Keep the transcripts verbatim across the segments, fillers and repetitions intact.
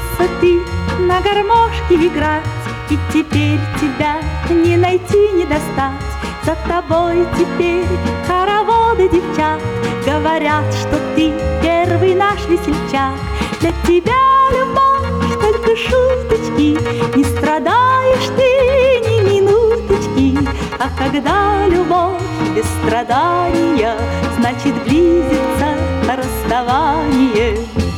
Научился ты на гармошке играть, и теперь тебя не найти, не достать. За тобой теперь хороводы девчат говорят, что ты первый наш весельчак. Для тебя любовь только шуточки, не страдаешь ты ни минуточки. А когда любовь без страдания, значит близится расставание.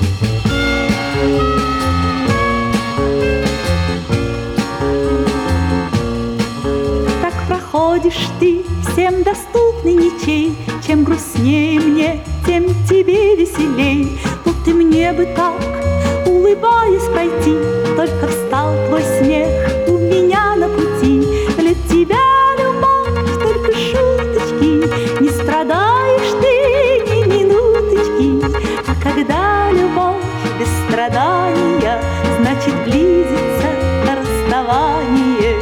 Так проходишь ты всем доступный ничей, чем грустнее мне, тем тебе веселей. Ну ты мне бы так, улыбаясь, пройти, только встал твой смех у меня на пути. Для тебя любовь только шуточки, не страдаешь ты ни минуточки. А когда любовь без страдания, значит близится расставание.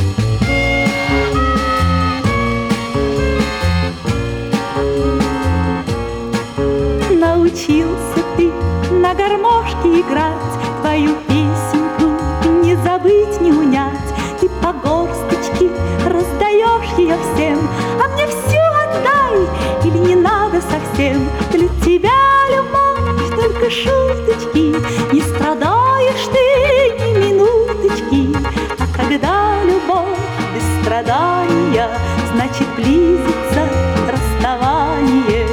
Научился ты на гармошке играть, твою песенку не забыть, не унять. Ты по горсточке раздаешь ее всем, а мне всю отдай, или не надо совсем. Для тебя любовь только шуточки, не страдаешь ты ни минуточки. А когда любовь без страдания, значит близится расставание.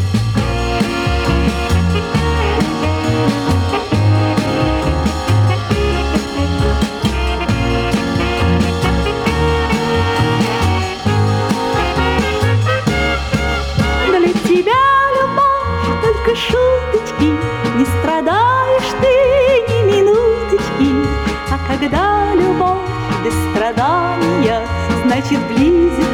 Шуточки, не страдаешь ты ни минуточки. А когда любовь без страдания, значит близится